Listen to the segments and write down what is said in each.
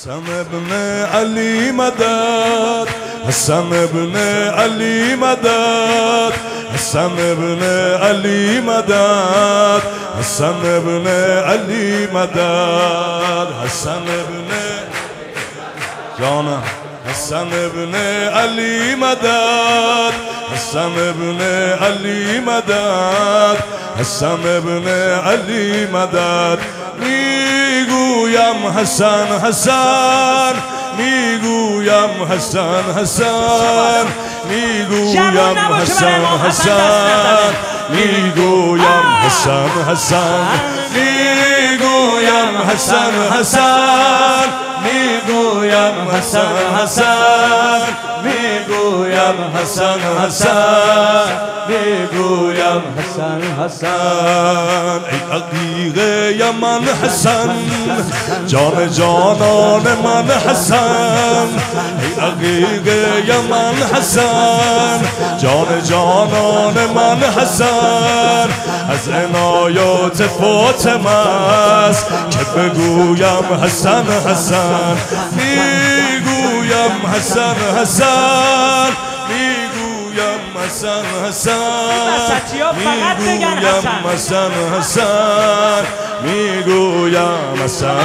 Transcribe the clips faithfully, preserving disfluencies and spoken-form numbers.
حسن ابن علی مدد، حسن ابن علی مدد، حسن ابن علی مدد، حسن ابن علی مدد، حسن ابن جانم، حسن ابن علی مدد، حسن ابن علی مدد، حسن ابن علی مدد. میگویم حسن حسن، میگویم حسن حسن، میگویم حسن حسن، میگویم حسن حسن، میگویم حسن حسن، میگویم حسن حسن، میگویم حسن حسن، میگویم حسن حسن. ای عقیق یمن حسن، جان جانان من حسن، ای عقیق یمن حسن، جان جانان من حسن. از عنایات فاطمه است که بگویم حسن حسن، میگویم حسن حسن، میگویم حسن حسن، میگویم حسن حسن، میگویم حسن،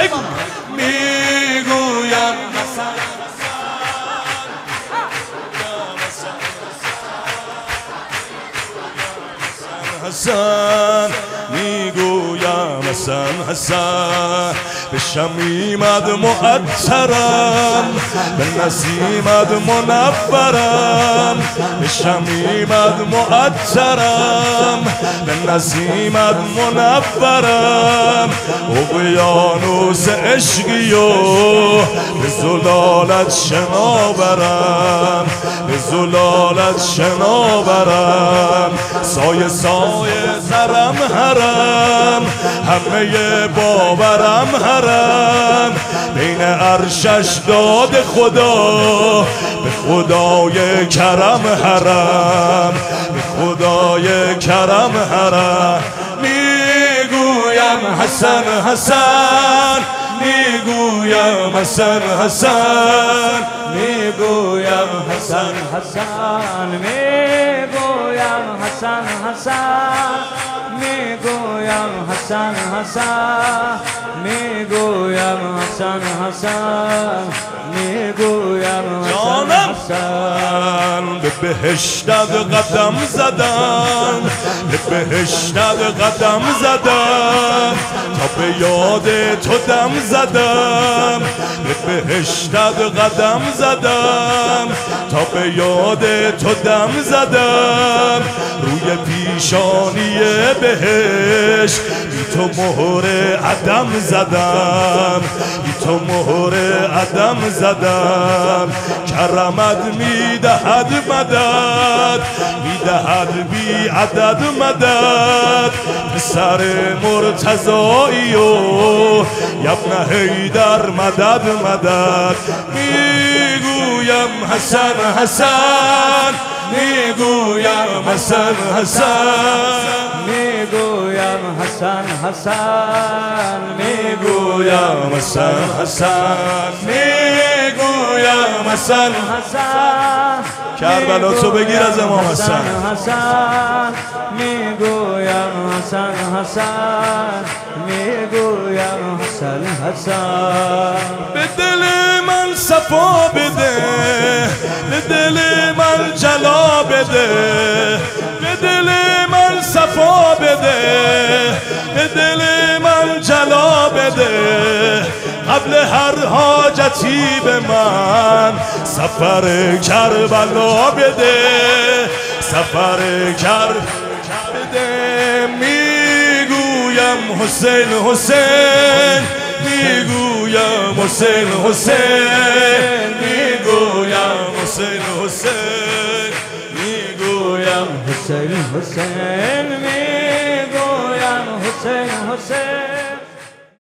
میگویم حسن حسن، میگویم حسن حسن. به شمیمت معطرم، به نسیمت منورم، به شمیمت معطرم، به نسیمت منورم. اقیانوس عشقی و به زلالت شناورم، به زلالت شناورم. سایه سایه زرم حرم، همه باورم حرم. بین عرشش داد خدا، به خدای کرم حرم، به خدای کرم حرم. میگویم حسن حسن، میگویم حسن حسن، میگویم حسن حسن، میگویم حسن حسن، میگویم حسن حسن، میگویم حسن حسن، میگویم حسن حسن. به بهشتت قدم زدم، به بهشتت قدم زدم، تا به یاد تو دم زدم. به بهشتت قدم زدم، تا به یاد تو دم زدم. روی پیشانی بهشت بی تو مهر عدم زدم، بی تو مهر عدم زدم. کرمت میدهد مدد، میدهد بی عدد مدد. پسر مرتضایی و یبن حیدر مدد مدد. میگویم حسن حسن، میگویم حسن حسن، میگویم حسن حسن، میگویم حسن حسن، میگویم حسن حسن. کربلا تو بگیر از امام حسن حسن، میگویم حسن حسن، میگویم حسن حسن. به دل من صفا بده، به دل من جلا بده، به دل من صفا بده، به دل من جلا بده. قبل هر حاجتی به من سفر کربلا بده، سفر کربلا بده. میگویم حسین حسین، میگویم حسین حسین، میگویم حسین حسین، میگویم حسین حسین.